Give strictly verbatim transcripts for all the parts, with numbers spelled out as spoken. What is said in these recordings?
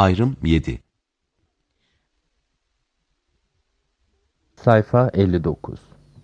Ayrım yedi. Sayfa elli dokuz.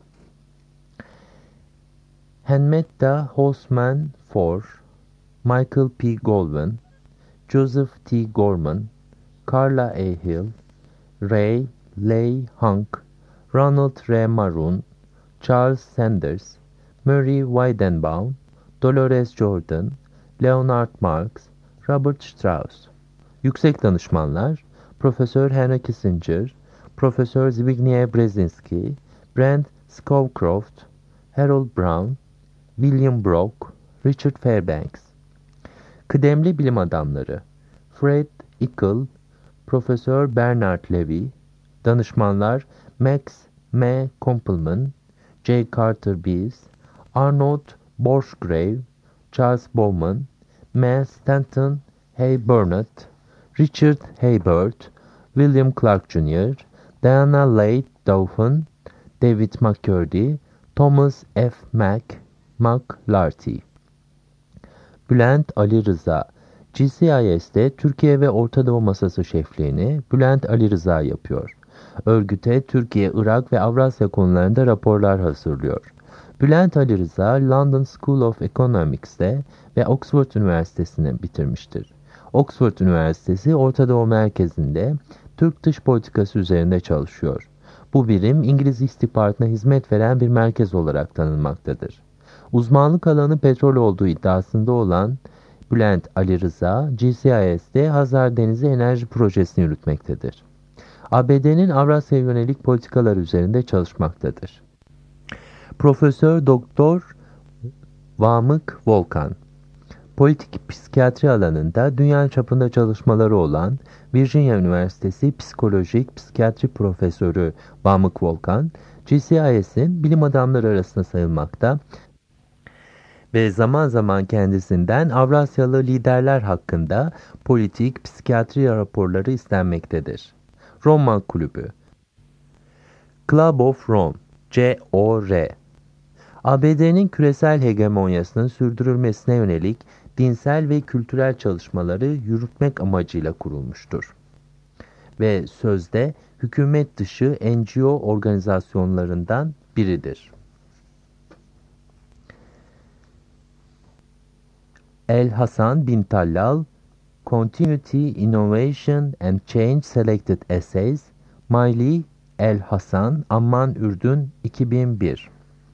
Henrietta Houseman for Michael P. Goldwyn, Joseph T. Gorman, Carla A. Hill, Ray Leigh Hank, Ronald R. Maroon, Charles Sanders, Murray Weidenbaum, Dolores Jordan, Leonard Marks, Robert Strauss. Yüksek danışmanlar: Profesör Henry Kissinger, Profesör Zbigniew Brzezinski, Brent Scowcroft, Harold Brown, William Brock, Richard Fairbanks. Kıdemli bilim adamları: Fred Ickle, Profesör Bernard Levy. Danışmanlar: Max M. Kompelman, J. Carter Bees, Arnold Borchgrave, Charles Bowman, M. Stanton Hay Burnett, Richard Haybird, William Clark Junior, Diana Leigh Dawson, David McCurdy, Thomas F. Mack, McLarty. Bülent Ali Rıza, G C I S'te Türkiye ve Orta Doğu Masası şefliğini Bülent Ali Rıza yapıyor. Örgüte Türkiye, Irak ve Avrasya konularında raporlar hazırlıyor. Bülent Ali Rıza, London School of Economics'te ve Oxford Üniversitesi'ni bitirmiştir. Oxford Üniversitesi Orta Doğu Merkezi'nde Türk dış politikası üzerinde çalışıyor. Bu birim İngiliz istihbaratına hizmet veren bir merkez olarak tanınmaktadır. Uzmanlık alanı petrol olduğu iddiasında olan Bülent Ali Rıza, G C I S'te Hazar Denizi Enerji Projesi'ni yürütmektedir. A B D'nin Avrasya yönelik politikalar üzerinde çalışmaktadır. Profesör Doktor Vamık Volkan, politik psikiyatri alanında dünya çapında çalışmaları olan Virginia Üniversitesi Psikolojik Psikiyatri Profesörü Vamık Volkan, G C I S'in bilim adamları arasında sayılmakta ve zaman zaman kendisinden Avrasyalı liderler hakkında politik psikiyatri raporları istenmektedir. Roma Kulübü, Club of Rome, C O R, A B D'nin küresel hegemonyasının sürdürülmesine yönelik dinsel ve kültürel çalışmaları yürütmek amacıyla kurulmuştur. Ve sözde hükümet dışı N G O organizasyonlarından biridir. El Hasan bin Tallal, Continuity, Innovation and Change Selected Essays, Maili El Hasan, Amman, Ürdün, iki bin bir.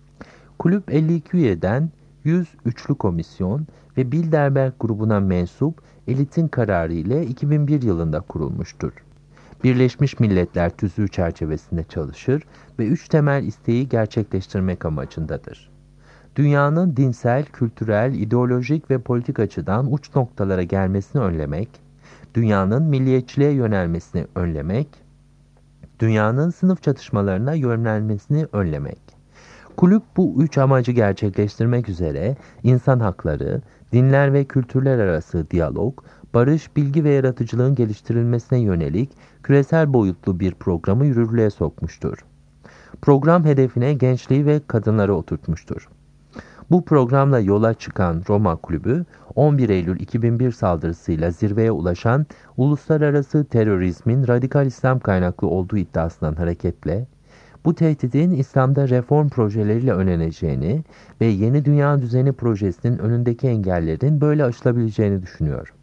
Kulüp elli iki üyeden yüz üçlü komisyon ve Bilderberg grubuna mensup elitin kararı ile iki bin bir yılında kurulmuştur. Birleşmiş Milletler tüzüğü çerçevesinde çalışır ve üç temel isteği gerçekleştirmek amacındadır. Dünyanın dinsel, kültürel, ideolojik ve politik açıdan uç noktalara gelmesini önlemek, dünyanın milliyetçiliğe yönelmesini önlemek, dünyanın sınıf çatışmalarına yönelmesini önlemek. Kulüp bu üç amacı gerçekleştirmek üzere insan hakları, dinler ve kültürler arası diyalog, barış, bilgi ve yaratıcılığın geliştirilmesine yönelik küresel boyutlu bir programı yürürlüğe sokmuştur. Program hedefine gençliği ve kadınları oturtmuştur. Bu programla yola çıkan Roma Kulübü, on bir Eylül iki bin bir saldırısıyla zirveye ulaşan uluslararası terörizmin radikal İslam kaynaklı olduğu iddiasından hareketle, bu tehditin İslam'da reform projeleriyle önleneceğini ve yeni dünya düzeni projesinin önündeki engellerin böyle aşılabileceğini düşünüyor.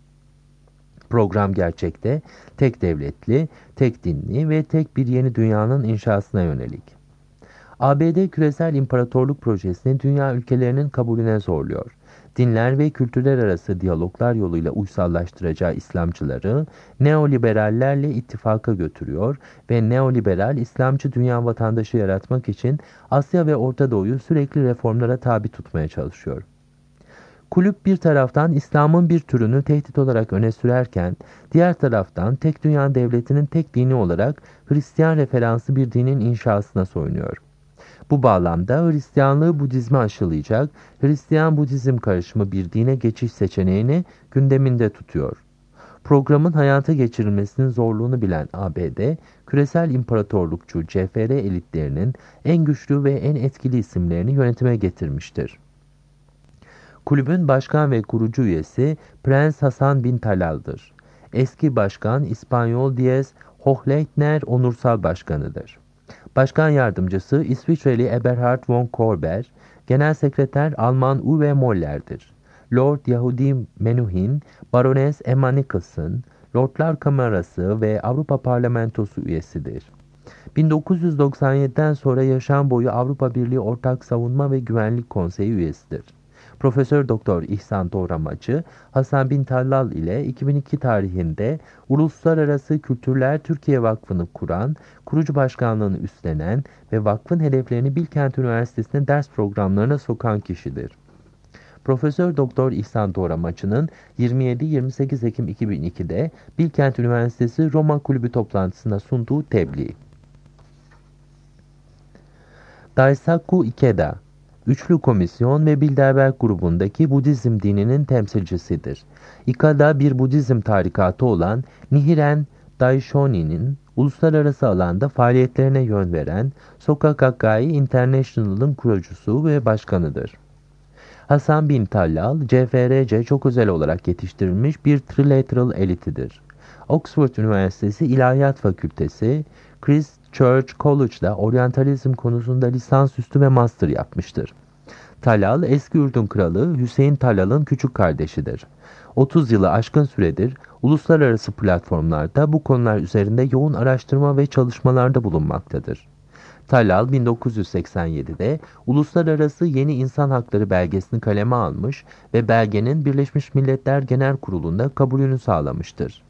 Program gerçekte tek devletli, tek dinli ve tek bir yeni dünyanın inşasına yönelik. A B D küresel imparatorluk projesini dünya ülkelerinin kabulüne zorluyor. Dinler ve kültürler arası diyaloglar yoluyla uysallaştıracağı İslamcıları neoliberallerle ittifaka götürüyor ve neoliberal İslamcı dünya vatandaşı yaratmak için Asya ve Orta Doğu'yu sürekli reformlara tabi tutmaya çalışıyor. Kulüp bir taraftan İslam'ın bir türünü tehdit olarak öne sürerken, diğer taraftan tek dünya devletinin tek dini olarak Hristiyan referanslı bir dinin inşasına soyunuyor. Bu bağlamda Hristiyanlığı Budizme aşılayacak, Hristiyan-Budizm karışımı bir dine geçiş seçeneğini gündeminde tutuyor. Programın hayata geçirilmesinin zorluğunu bilen A B D, küresel imparatorlukçu C F R elitlerinin en güçlü ve en etkili isimlerini yönetime getirmiştir. Kulübün başkan ve kurucu üyesi Prens Hasan bin Talal'dır. Eski başkan İspanyol Diez Hochleitner onursal başkanıdır. Başkan yardımcısı İsviçreli Eberhard von Korber, genel sekreter Alman Uwe Moller'dir. Lord Yahudi Menuhin, Baroness Emma Nicholson, Lordlar Kamerası ve Avrupa Parlamentosu üyesidir. bin dokuz yüz doksan yediden sonra yaşam boyu Avrupa Birliği Ortak Savunma ve Güvenlik Konseyi üyesidir. Profesör Doktor İhsan Doğramacı, Hasan bin Tallal ile iki bin iki tarihinde Uluslararası Kültürler Türkiye Vakfı'nı kuran, kurucu başkanlığını üstlenen ve vakfın hedeflerini Bilkent Üniversitesi'ne ders programlarına sokan kişidir. Profesör Doktor İhsan Doğramacı'nın yirmi yedi yirmi sekiz Ekim iki bin ikide Bilkent Üniversitesi Roma Kulübü toplantısında sunduğu tebliğ. Daisaku Ikeda, Üçlü Komisyon ve Bilderberg grubundaki Budizm dininin temsilcisidir. Ikeda bir Budizm tarikatı olan Nichiren Daishonin'in uluslararası alanda faaliyetlerine yön veren Soka Gakkai International'ın kurucusu ve başkanıdır. Hasan bin Tallal, C F R C çok özel olarak yetiştirilmiş bir trilateral elitidir. Oxford Üniversitesi İlahiyat Fakültesi, Christ Church College'da oryantalizm konusunda lisansüstü ve master yapmıştır. Tallal, eski Ürdün Kralı Hüseyin Tallal'ın küçük kardeşidir. otuz yılı aşkın süredir uluslararası platformlarda bu konular üzerinde yoğun araştırma ve çalışmalarda bulunmaktadır. Tallal bin dokuz yüz seksen yedide Uluslararası Yeni İnsan Hakları belgesini kaleme almış ve belgenin Birleşmiş Milletler Genel Kurulu'nda kabulünü sağlamıştır.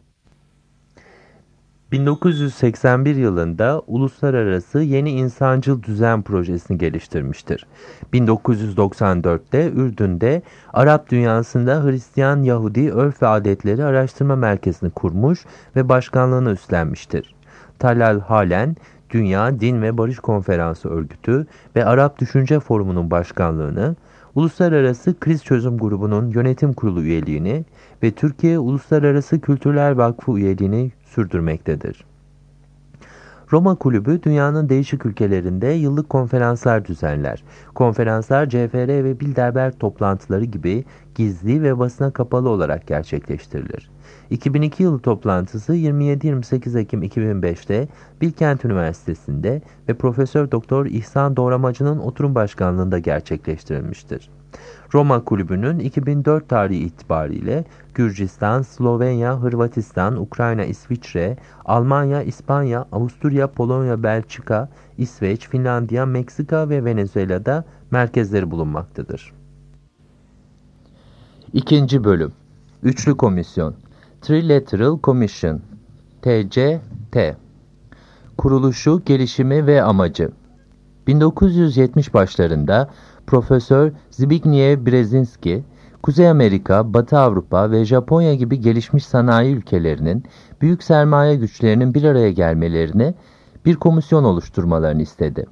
bin dokuz yüz seksen bir yılında Uluslararası Yeni İnsancıl Düzen projesini geliştirmiştir. bin dokuz yüz doksan dörtte Ürdün'de Arap dünyasında Hristiyan Yahudi Örf ve Adetleri Araştırma Merkezi'ni kurmuş ve başkanlığını üstlenmiştir. Tallal halen Dünya Din ve Barış Konferansı Örgütü ve Arap Düşünce Forumu'nun başkanlığını, Uluslararası Kriz Çözüm Grubu'nun yönetim kurulu üyeliğini ve Türkiye Uluslararası Kültürler Vakfı üyeliğini sürdürmektedir. Roma Kulübü dünyanın değişik ülkelerinde yıllık konferanslar düzenler. Konferanslar C F R ve Bilderberg toplantıları gibi gizli ve basına kapalı olarak gerçekleştirilir. iki bin iki yılı toplantısı yirmi yedi yirmi sekiz Ekim iki bin beşte Bilkent Üniversitesi'nde ve Profesör Doktor İhsan Doğramacı'nın oturum başkanlığında gerçekleştirilmiştir. Roma Kulübü'nün iki bin dört tarihi itibariyle Gürcistan, Slovenya, Hırvatistan, Ukrayna, İsviçre, Almanya, İspanya, Avusturya, Polonya, Belçika, İsveç, Finlandiya, Meksika ve Venezuela'da merkezleri bulunmaktadır. İkinci Bölüm Üçlü Komisyon Trilateral Commission T C T Kuruluşu, gelişimi ve amacı bin dokuz yüz yetmiş başlarında Profesör Zbigniew Brzezinski, Kuzey Amerika, Batı Avrupa ve Japonya gibi gelişmiş sanayi ülkelerinin büyük sermaye güçlerinin bir araya gelmelerini, bir komisyon oluşturmalarını istedi.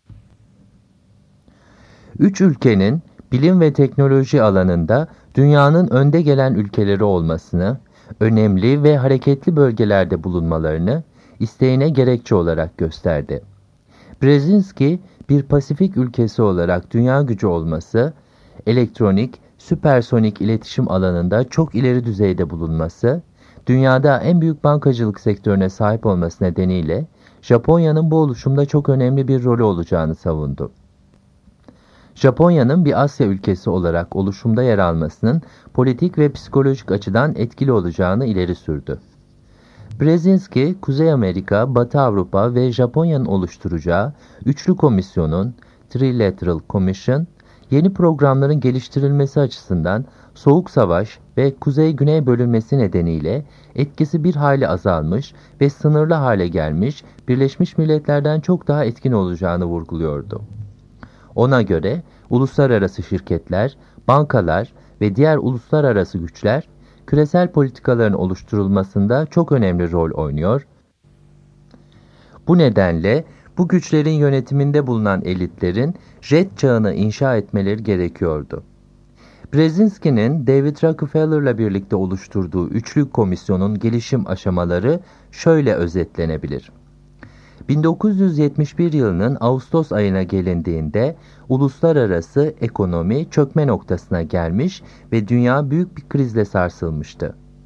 Üç ülkenin bilim ve teknoloji alanında dünyanın önde gelen ülkeleri olmasını, önemli ve hareketli bölgelerde bulunmalarını isteğine gerekçe olarak gösterdi. Brzezinski, bir Pasifik ülkesi olarak dünya gücü olması, elektronik, süpersonik iletişim alanında çok ileri düzeyde bulunması, dünyada en büyük bankacılık sektörüne sahip olması nedeniyle Japonya'nın bu oluşumda çok önemli bir rolü olacağını savundu. Japonya'nın bir Asya ülkesi olarak oluşumda yer almasının politik ve psikolojik açıdan etkili olacağını ileri sürdü. Brzezinski, Kuzey Amerika, Batı Avrupa ve Japonya'nın oluşturacağı Üçlü Komisyon'un, Trilateral Commission, yeni programların geliştirilmesi açısından Soğuk Savaş ve Kuzey-Güney bölünmesi nedeniyle etkisi bir hayli azalmış ve sınırlı hale gelmiş, Birleşmiş Milletler'den çok daha etkin olacağını vurguluyordu. Ona göre uluslararası şirketler, bankalar ve diğer uluslararası güçler, küresel politikaların oluşturulmasında çok önemli rol oynuyor. Bu nedenle bu güçlerin yönetiminde bulunan elitlerin jet çağını inşa etmeleri gerekiyordu. Brzezinski'nin David Rockefeller'la birlikte oluşturduğu Üçlü Komisyon'un gelişim aşamaları şöyle özetlenebilir. bin dokuz yüz yetmiş bir yılının Ağustos ayına gelindiğinde uluslararası ekonomi çökme noktasına gelmiş ve dünya büyük bir krizle sarsılmıştı.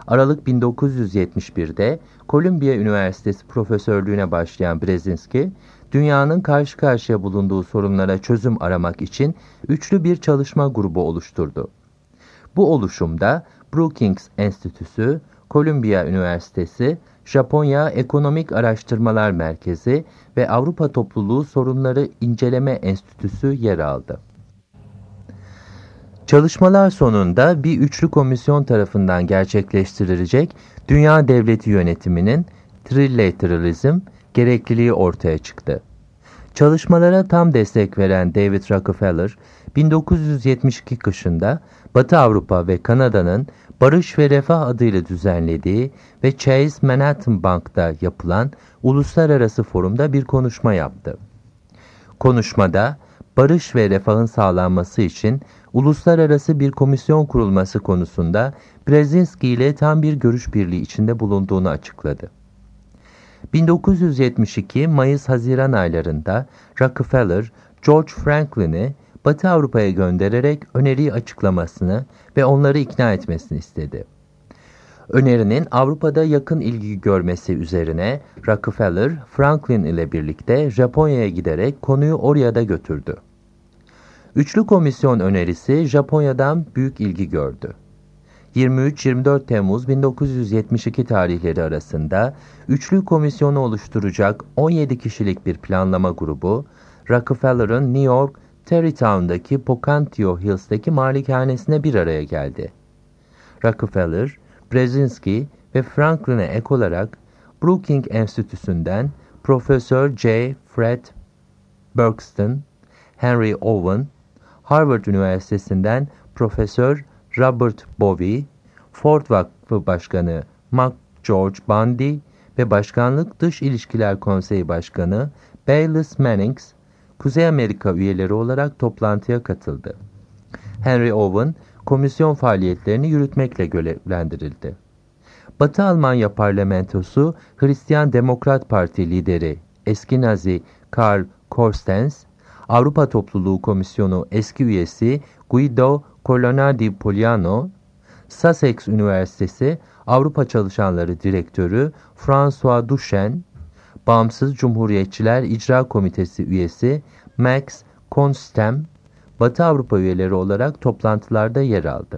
Aralık bin dokuz yüz yetmiş bir'de Columbia Üniversitesi profesörlüğüne başlayan Brzezinski, dünyanın karşı karşıya bulunduğu sorunlara çözüm aramak için üçlü bir çalışma grubu oluşturdu. Bu oluşumda Brookings Enstitüsü, Columbia Üniversitesi, Japonya Ekonomik Araştırmalar Merkezi ve Avrupa Topluluğu Sorunları İnceleme Enstitüsü yer aldı. Çalışmalar sonunda bir üçlü komisyon tarafından gerçekleştirilecek dünya devleti yönetiminin trilateralizm gerekliliği ortaya çıktı. Çalışmalara tam destek veren David Rockefeller, bin dokuz yüz yetmiş iki kışında Batı Avrupa ve Kanada'nın Barış ve Refah adıyla düzenlediği ve Chase Manhattan Bank'ta yapılan uluslararası forumda bir konuşma yaptı. Konuşmada, barış ve refahın sağlanması için uluslararası bir komisyon kurulması konusunda Brzezinski ile tam bir görüş birliği içinde bulunduğunu açıkladı. bin dokuz yüz yetmiş iki Mayıs-Haziran aylarında Rockefeller, George Franklin'i Batı Avrupa'ya göndererek öneriyi açıklamasını ve onları ikna etmesini istedi. Önerinin Avrupa'da yakın ilgi görmesi üzerine Rockefeller, Franklin ile birlikte Japonya'ya giderek konuyu oraya da götürdü. Üçlü komisyon önerisi Japonya'dan büyük ilgi gördü. yirmi üç yirmi dört Temmuz bin dokuz yüz yetmiş iki tarihleri arasında üçlü komisyonu oluşturacak on yedi kişilik bir planlama grubu, Rockefeller'ın New York, Tarrytown'daki Pocantio Hills'taki malikanesine bir araya geldi. Rockefeller, Brzezinski ve Franklin'e ek olarak Brookings Enstitüsü'nden Profesör J. Fred Berkston, Henry Owen, Harvard Üniversitesi'nden Profesör Robert Bowie, Ford Vakfı Başkanı Mark George Bundy ve Başkanlık Dış İlişkiler Konseyi Başkanı Baylis Mannings, Kuzey Amerika üyeleri olarak toplantıya katıldı. Henry Owen, komisyon faaliyetlerini yürütmekle görevlendirildi. Batı Almanya Parlamentosu, Hristiyan Demokrat Parti lideri eski Nazi Karl Korstens, Avrupa Topluluğu Komisyonu eski üyesi Guido Colonnadi Poliano, Sussex Üniversitesi Avrupa Çalışanları Direktörü François Duchesne, Bağımsız Cumhuriyetçiler İcra Komitesi üyesi Max Constam, Batı Avrupa üyeleri olarak toplantılarda yer aldı.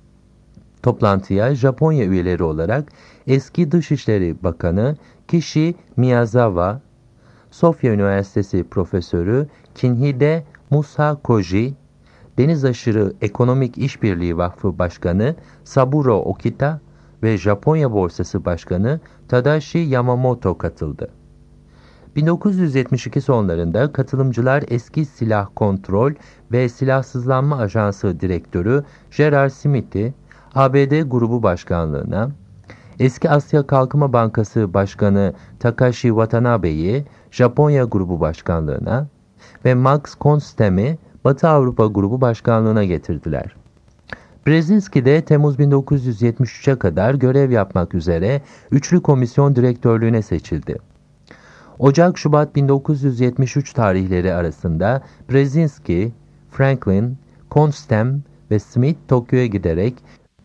Toplantıya Japonya üyeleri olarak eski Dışişleri Bakanı Kishi Miyazawa, Sofya Üniversitesi Profesörü Kinhide Musakoji, Deniz Aşırı Ekonomik İşbirliği Vakfı Başkanı Saburo Okita ve Japonya Borsası Başkanı Tadashi Yamamoto katıldı. bin dokuz yüz yetmiş iki sonlarında katılımcılar eski Silah Kontrol ve Silahsızlanma Ajansı Direktörü Gerard Smith'i A B D Grubu Başkanlığına, eski Asya Kalkınma Bankası Başkanı Takashi Watanabe'yi Japonya Grubu Başkanlığına ve Max Konstam'i Batı Avrupa Grubu Başkanlığına getirdiler. Brzezinski de Temmuz bin dokuz yüz yetmiş üçe kadar görev yapmak üzere Üçlü Komisyon Direktörlüğüne seçildi. Ocak-Şubat bin dokuz yüz yetmiş üç tarihleri arasında Brzezinski, Franklin, Konstam ve Smith Tokyo'ya giderek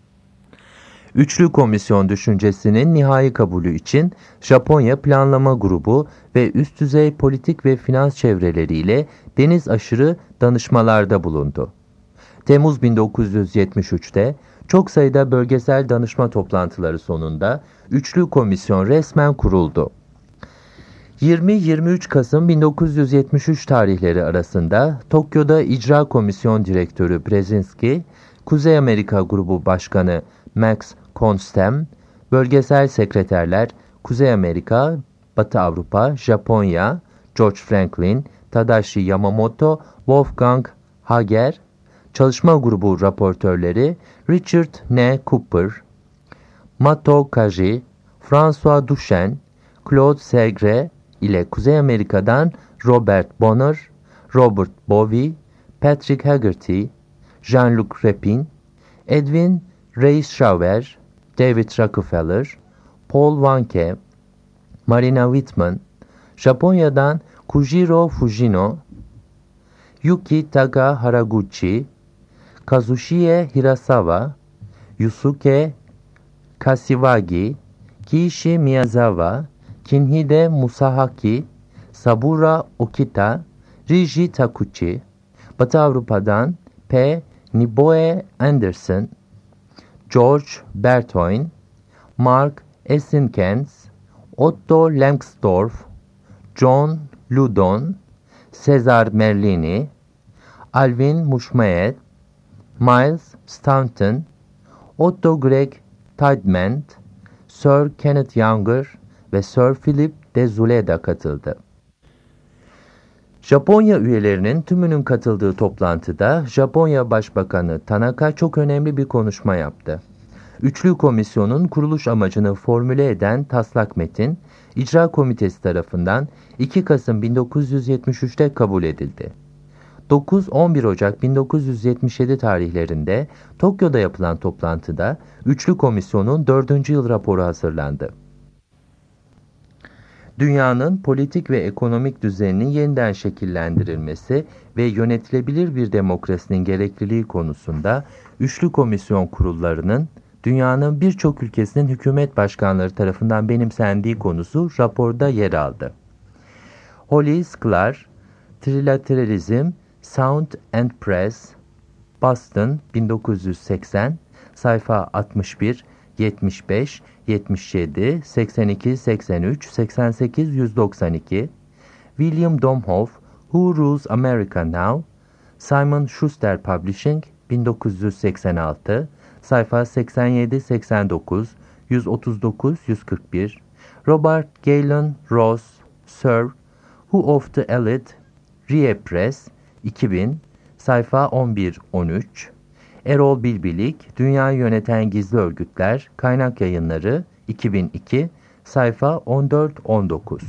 Üçlü Komisyon düşüncesinin nihai kabulü için Japonya Planlama Grubu ve üst düzey politik ve finans çevreleriyle deniz aşırı danışmalarda bulundu. Temmuz bin dokuz yüz yetmiş üçte çok sayıda bölgesel danışma toplantıları sonunda Üçlü Komisyon resmen kuruldu. yirmi yirmi üç Kasım bin dokuz yüz yetmiş üç tarihleri arasında Tokyo'da İcra Komisyon Direktörü Brzezinski, Kuzey Amerika Grubu Başkanı Max Konstam, bölgesel sekreterler Kuzey Amerika, Batı Avrupa, Japonya, George Franklin, Tadashi Yamamoto, Wolfgang Hager, çalışma grubu raportörleri Richard N. Cooper, Mato Kaji, François Duchesne, Claude Segre ile Kuzey Amerika'dan Robert Bonner, Robert Bowie, Patrick Haggerty, Jean-Luc Repin, Edwin Reischauer, David Rockefeller, Paul Wanke, Marina Whitman, Japonya'dan Kujiro Fujino, Yuki Taga Haraguchi, Kazushie Hirasawa, Yusuke Kashiwagi, Kiichi Miyazawa, Kinhide Musahaki, Saburo Okita, Riji Takuchi, Batı Avrupa'dan P. Niboe Anderson, George Bertoin, Mark Esinkens, Otto Langsdorff, John Loudon, Cesar Merlini, Alvin Mushmaet, Miles Staunton, Otto Greg Tiedemand, Sir Kenneth Younger ve Sir Philip de Zuleda katıldı. Japonya üyelerinin tümünün katıldığı toplantıda Japonya Başbakanı Tanaka çok önemli bir konuşma yaptı. Üçlü komisyonun kuruluş amacını formüle eden taslak metin, İcra Komitesi tarafından iki Kasım bin dokuz yüz yetmiş üç'te kabul edildi. dokuz on bir Ocak bin dokuz yüz yetmiş yedi tarihlerinde Tokyo'da yapılan toplantıda Üçlü Komisyon'un dördüncü yıl raporu hazırlandı. Dünyanın politik ve ekonomik düzeninin yeniden şekillendirilmesi ve yönetilebilir bir demokrasinin gerekliliği konusunda Üçlü Komisyon kurullarının dünyanın birçok ülkesinin hükümet başkanları tarafından benimsendiği konusu raporda yer aldı. Holly Sklar, Trilateralizm, Sound and Press, Boston bin dokuz yüz seksen, sayfa altmış bir, yetmiş beş, yetmiş yedi, seksen iki, seksen üç, seksen sekiz, yüz doksan iki, William Domhoff, Who Rules America Now, Simon Schuster Publishing, bin dokuz yüz seksen altı, sayfa seksen yedi, seksen dokuz, yüz otuz dokuz, yüz kırk bir, Robert Galen Ross, Sir, Who of the Elite, Rie Press, iki bin, sayfa on bir on üç, Erol Bilbilik, Dünyayı Yöneten Gizli Örgütler, Kaynak Yayınları, iki bin iki, sayfa on dört on dokuz.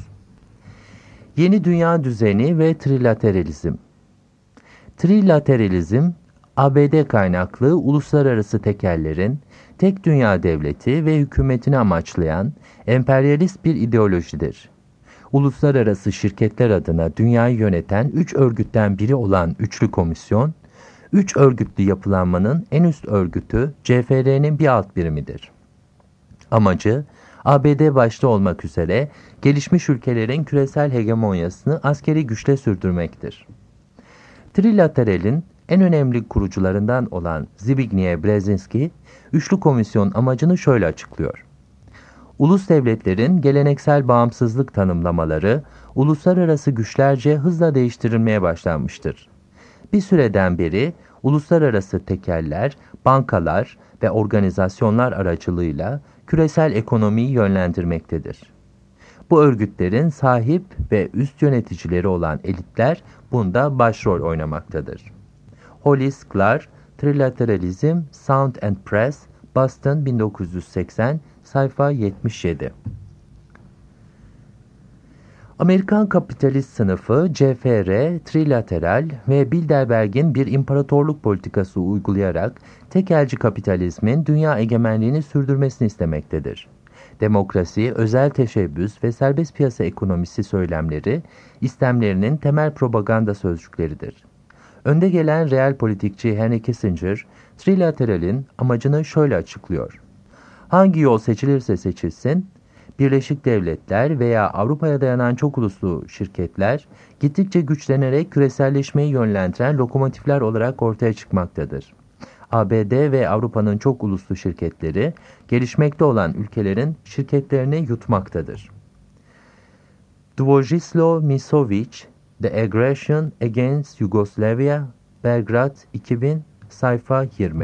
Yeni Dünya Düzeni ve Trilateralizm. Trilateralizm, A B D kaynaklı uluslararası tekellerin tek dünya devleti ve hükümetini amaçlayan emperyalist bir ideolojidir. Uluslararası şirketler adına dünyayı yöneten üç örgütten biri olan Üçlü Komisyon, üç örgütlü yapılanmanın en üst örgütü C F R'nin bir alt birimidir. Amacı, A B D başta olmak üzere gelişmiş ülkelerin küresel hegemonyasını askeri güçle sürdürmektir. Trilateral'in en önemli kurucularından olan Zbigniew Brzezinski, Üçlü Komisyon amacını şöyle açıklıyor. Ulus devletlerin geleneksel bağımsızlık tanımlamaları, uluslararası güçlerce hızla değiştirilmeye başlanmıştır. Bir süreden beri uluslararası tekeller, bankalar ve organizasyonlar aracılığıyla küresel ekonomiyi yönlendirmektedir. Bu örgütlerin sahip ve üst yöneticileri olan elitler bunda başrol oynamaktadır. Holly Sklar, Trilateralism, Sound and Press, Boston bin dokuz yüz seksen, sayfa yetmiş yedi. Amerikan kapitalist sınıfı C F R, trilateral ve Bilderberg'in bir imparatorluk politikası uygulayarak tekelci kapitalizmin dünya egemenliğini sürdürmesini istemektedir. Demokrasi, özel teşebbüs ve serbest piyasa ekonomisi söylemleri, istemlerinin temel propaganda sözcükleridir. Önde gelen real politikçi Henry Kissinger, trilateralin amacını şöyle açıklıyor. Hangi yol seçilirse seçilsin, Birleşik Devletler veya Avrupa'ya dayanan çok uluslu şirketler gittikçe güçlenerek küreselleşmeyi yönlendiren lokomotifler olarak ortaya çıkmaktadır. A B D ve Avrupa'nın çok uluslu şirketleri gelişmekte olan ülkelerin şirketlerini yutmaktadır. Dvojislav Misovic, The Aggression Against Yugoslavia, Belgrad iki bin, sayfa yirmi.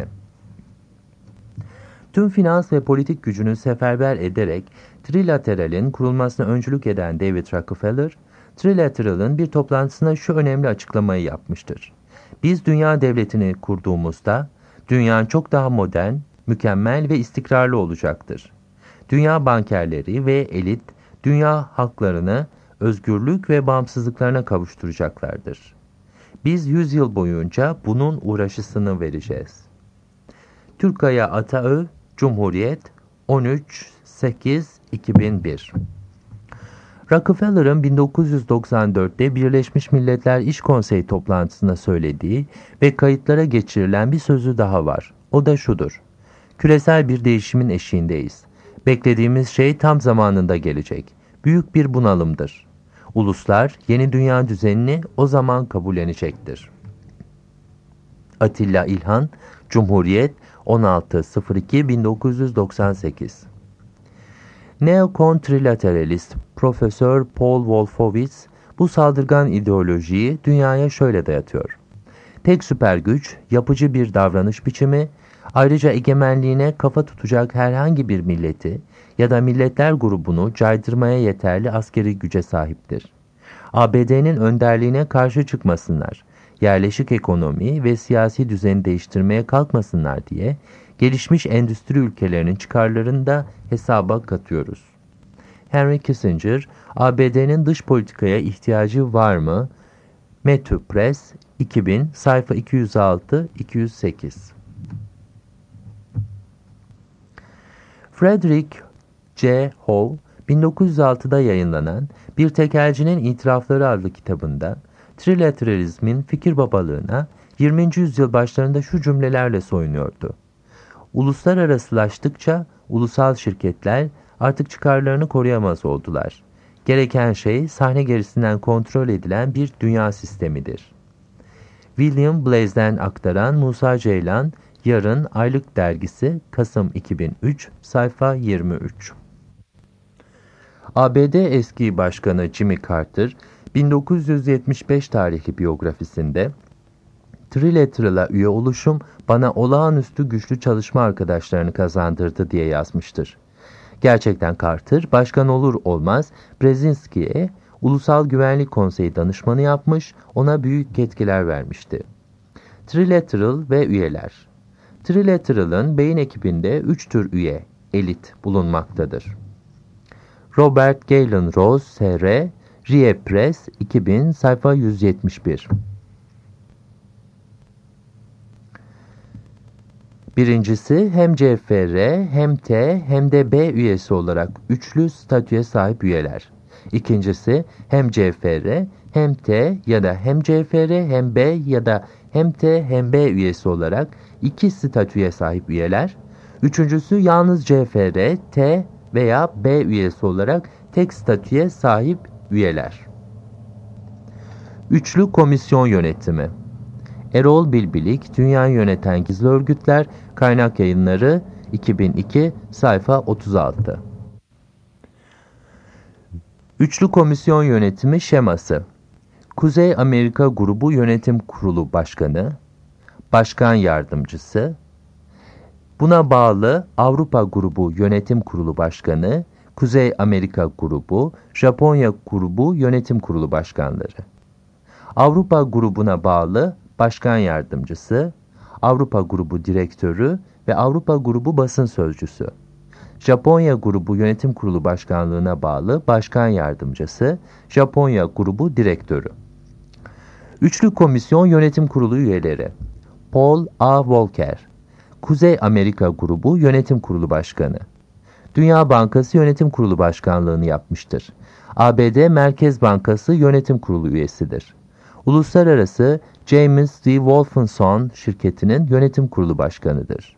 Tüm finans ve politik gücünü seferber ederek Trilateral'in kurulmasına öncülük eden David Rockefeller, Trilateral'ın bir toplantısında şu önemli açıklamayı yapmıştır. Biz dünya devletini kurduğumuzda, dünya çok daha modern, mükemmel ve istikrarlı olacaktır. Dünya bankerleri ve elit, dünya halklarını özgürlük ve bağımsızlıklarına kavuşturacaklardır. Biz yüz yıl boyunca bunun uğraşısını vereceğiz. Türkaya Ataö, Cumhuriyet, on üç sekiz iki bin bir. Rockefeller'ın bin dokuz yüz doksan dörtte Birleşmiş Milletler İş Konseyi toplantısında söylediği ve kayıtlara geçirilen bir sözü daha var. O da şudur. Küresel bir değişimin eşiğindeyiz. Beklediğimiz şey tam zamanında gelecek. Büyük bir bunalımdır. Uluslar yeni dünya düzenini o zaman kabullenecektir. Atilla İlhan, Cumhuriyet, on altı iki bin dokuz yüz doksan sekiz. Neokontrilateralist Profesör Paul Wolfowitz bu saldırgan ideolojiyi dünyaya şöyle dayatıyor. Tek süper güç, yapıcı bir davranış biçimi, ayrıca egemenliğine kafa tutacak herhangi bir milleti ya da milletler grubunu caydırmaya yeterli askeri güce sahiptir. A B D'nin önderliğine karşı çıkmasınlar, yerleşik ekonomi ve siyasi düzeni değiştirmeye kalkmasınlar diye gelişmiş endüstri ülkelerinin çıkarlarını da hesaba katıyoruz. Henry Kissinger, A B D'nin dış politikaya ihtiyacı var mı? Metro Press, iki bin, sayfa iki yüz altı iki yüz sekiz. Frederick C. Howe, bin dokuz yüz altıda yayınlanan Bir Tekelcinin İtirafları adlı kitabında, trilateralizmin fikir babalığına yirminci yüzyıl başlarında şu cümlelerle soyunuyordu. Uluslararasılaştıkça ulusal şirketler artık çıkarlarını koruyamaz oldular. Gereken şey sahne gerisinden kontrol edilen bir dünya sistemidir. William Blais'den aktaran Musa Ceylan, Yarın Aylık Dergisi, Kasım iki bin üç, sayfa yirmi üç. A B D eski başkanı Jimmy Carter, bin dokuz yüz yetmiş beş tarihli biyografisinde, Trilateral'a üye oluşum bana olağanüstü güçlü çalışma arkadaşlarını kazandırdı diye yazmıştır. Gerçekten Carter, başkan olur olmaz Brzezinski'ye Ulusal Güvenlik Konseyi danışmanı yapmış, ona büyük yetkiler vermişti. Trilateral ve üyeler. Trilateral'ın beyin ekibinde üç tür üye, elit bulunmaktadır. Robert Galen Rose, S R, Rie Press, iki bin, sayfa yüz yetmiş bir. Birincisi hem C F R hem T hem de B üyesi olarak üçlü statüye sahip üyeler. İkincisi hem C F R hem T ya da hem C F R hem B ya da hem T hem B üyesi olarak iki statüye sahip üyeler. Üçüncüsü yalnız C F R, T veya B üyesi olarak tek statüye sahip üyeler. Üçlü komisyon yönetimi. Erol Bilbilik, Dünyayı Yöneten Gizli Örgütler, Kaynak Yayınları, iki bin iki, sayfa otuz altı. Üçlü komisyon yönetimi şeması. Kuzey Amerika Grubu Yönetim Kurulu Başkanı, Başkan Yardımcısı, buna bağlı Avrupa Grubu Yönetim Kurulu Başkanı, Kuzey Amerika Grubu, Japonya Grubu Yönetim Kurulu Başkanları. Avrupa Grubu'na bağlı Başkan Yardımcısı, Avrupa Grubu Direktörü ve Avrupa Grubu Basın Sözcüsü. Japonya Grubu Yönetim Kurulu Başkanlığı'na bağlı Başkan Yardımcısı, Japonya Grubu Direktörü. Üçlü Komisyon Yönetim Kurulu üyeleri. Paul A. Volcker, Kuzey Amerika Grubu Yönetim Kurulu Başkanı. Dünya Bankası Yönetim Kurulu Başkanlığı'nı yapmıştır. A B D Merkez Bankası Yönetim Kurulu üyesidir. Uluslararası James D. Wolfensohn şirketinin yönetim kurulu başkanıdır.